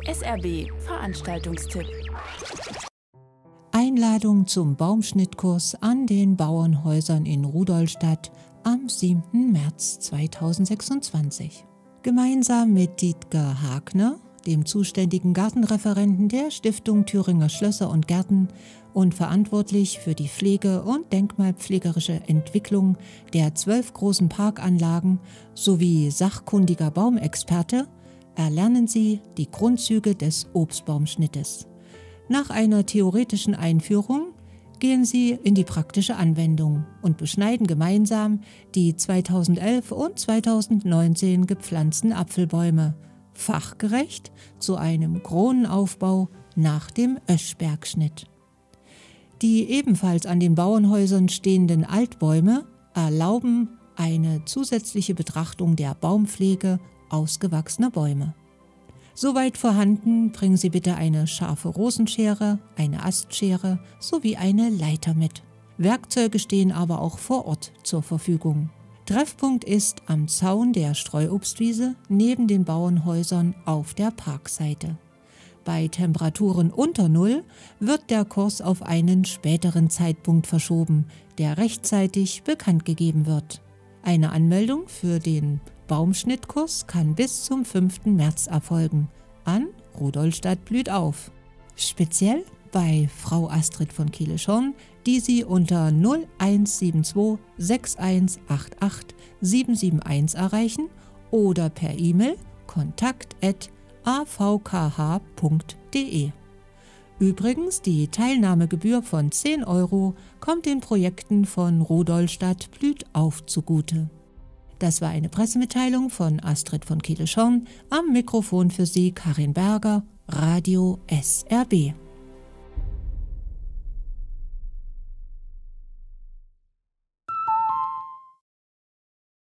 SRB Veranstaltungstipp. Einladung zum Baumschnittkurs an den Bauernhäusern in Rudolstadt am 7. März 2026. Gemeinsam mit Dietger Hagner, dem zuständigen Gartenreferenten der Stiftung Thüringer Schlösser und Gärten und verantwortlich für die Pflege und denkmalpflegerische Entwicklung der 12 großen Parkanlagen sowie sachkundiger Baumexperte, erlernen Sie die Grundzüge des Obstbaumschnittes. Nach einer theoretischen Einführung gehen Sie in die praktische Anwendung und beschneiden gemeinsam die 2011 und 2019 gepflanzten Apfelbäume, fachgerecht zu einem Kronenaufbau nach dem Öschbergschnitt. Die ebenfalls an den Bauernhäusern stehenden Altbäume erlauben eine zusätzliche Betrachtung der Baumpflege ausgewachsener Bäume. Soweit vorhanden, bringen Sie bitte eine scharfe Rosenschere, eine Astschere sowie eine Leiter mit. Werkzeuge stehen aber auch vor Ort zur Verfügung. Treffpunkt ist am Zaun der Streuobstwiese neben den Bauernhäusern auf der Parkseite. Bei Temperaturen unter Null wird der Kurs auf einen späteren Zeitpunkt verschoben, der rechtzeitig bekannt gegeben wird. Eine Anmeldung für den Baumschnittkurs kann bis zum 5. März erfolgen an Rudolstadt blüht auf. Speziell bei Frau Astrid von Kiele-Schorn, die Sie unter 0172 6188 771 erreichen oder per E-Mail kontakt@avkh.de. Übrigens, die Teilnahmegebühr von 10 € kommt den Projekten von Rudolstadt blüht auf zugute. Das war eine Pressemitteilung von Astrid von Kiele-Schorn. Am Mikrofon für Sie Karin Berger, Radio SRB.